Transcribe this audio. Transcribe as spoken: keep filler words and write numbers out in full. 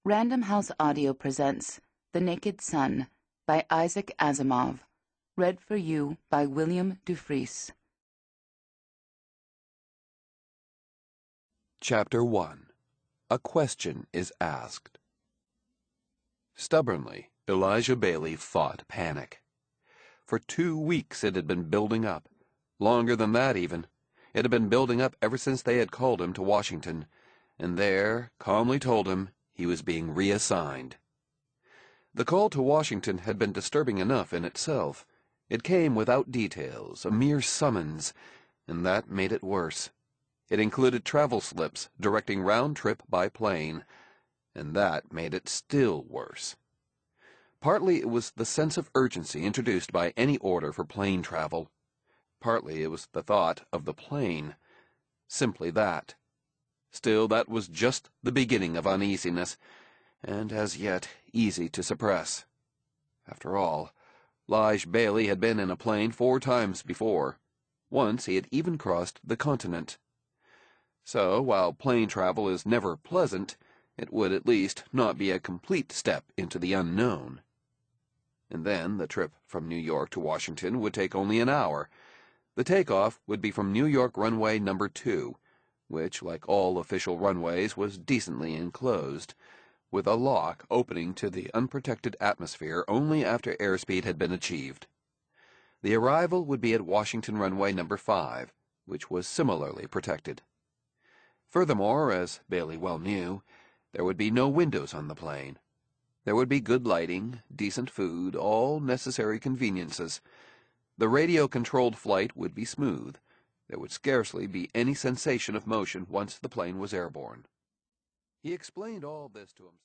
Random House Audio presents The Naked Sun by Isaac Asimov, read for you by William Dufris. Chapter one. A Question is Asked. Stubbornly, Elijah Bailey fought panic. For two weeks it had been building up. Longer than that, even. It had been building up ever since they had called him to Washington, and there calmly told him he was being reassigned. The call to Washington had been disturbing enough in itself. It came without details, a mere summons, and that made it worse. It included travel slips directing round trip by plane, and that made it still worse. Partly it was the sense of urgency introduced by any order for plane travel. Partly it was the thought of the plane. Simply that. Still, that was just the beginning of uneasiness, and as yet easy to suppress. After all, Lige Bailey had been in a plane four times before. Once he had even crossed the continent. So, while plane travel is never pleasant, it would at least not be a complete step into the unknown. And then the trip from New York to Washington would take only an hour. The takeoff would be from New York runway number two, which, like all official runways, was decently enclosed, with a lock opening to the unprotected atmosphere only after airspeed had been achieved. The arrival would be at Washington runway number five, which was similarly protected. Furthermore, as Bailey well knew, there would be no windows on the plane. There would be good lighting, decent food, all necessary conveniences. The radio-controlled flight would be smooth. There would scarcely be any sensation of motion once the plane was airborne. He explained all this to himself.